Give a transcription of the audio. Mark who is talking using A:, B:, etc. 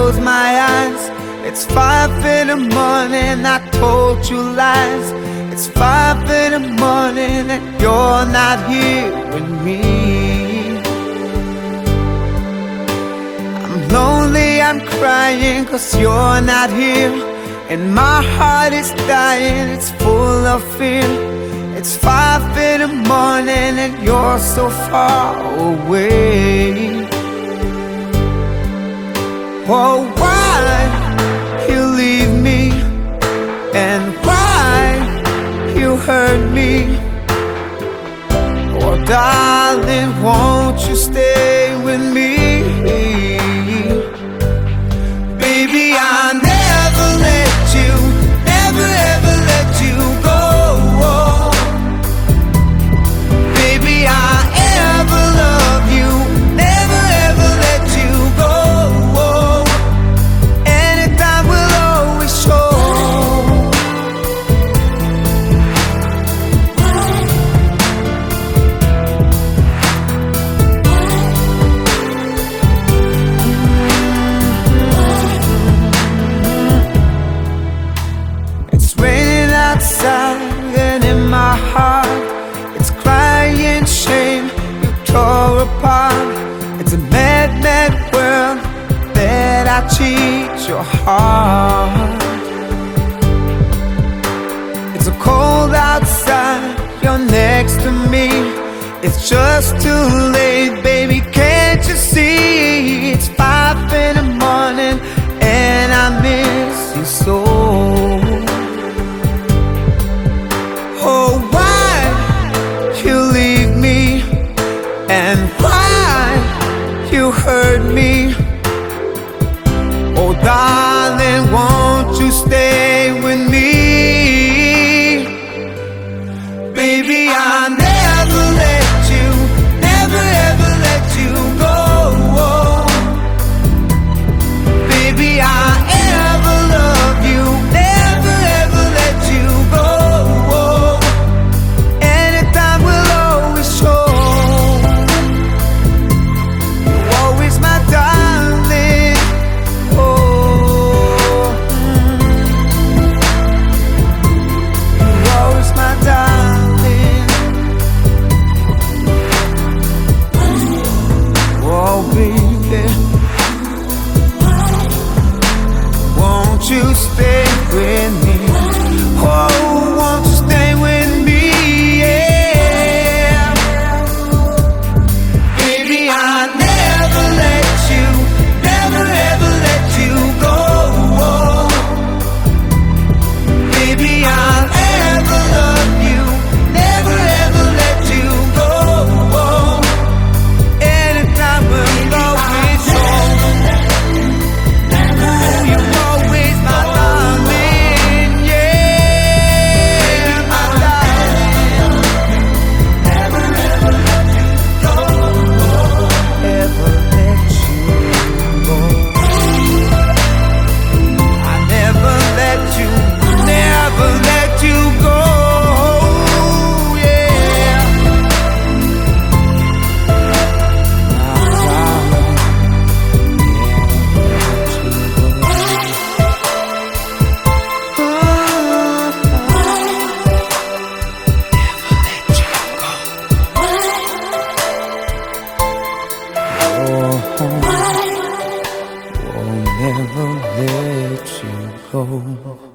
A: close my eyes, it's 5 in the morning, I told you lies. It's 5 in the morning and you're not here with me. I'm lonely, I'm crying 'cause you're not here. And my heart is dying, it's full of fear. It's 5 in the morning and you're so far away. Oh, why you leave me, and why you hurt me? Oh darling, won't you stay with me? Baby, I'll never let you, never ever let you go. Baby, I'll ever love you, never ever let you go. Anytime will always show. It's raining outside and in my heart it's crying shame you tore apart. It's a mad, mad world that I cheat your heart. It's a cold outside, you're next to me. It's just too late, baby, can't you see? It's 5 in the morning and I miss you so. Oh, why you leave me, and why you hurt me? Oh darling, won't you stay with me? Baby, I'll never let you, never ever let you go. Baby, I'll ever love you, never ever let you go. Anytime will always show. You're always my darling. Oh, you're always my darling. Oh baby, won't you stay with me? Oh, won't you stay with me? Yeah. Baby, I'll never let you, never ever let you go. Baby, I'll ever love you, never ever let you go. Anytime will always show. You're always my darling, yeah, my darling. Never ever let you go. Ever let you go. I never let you, never let you go. Yeah, my darling, never let you go. Oh, never let you go.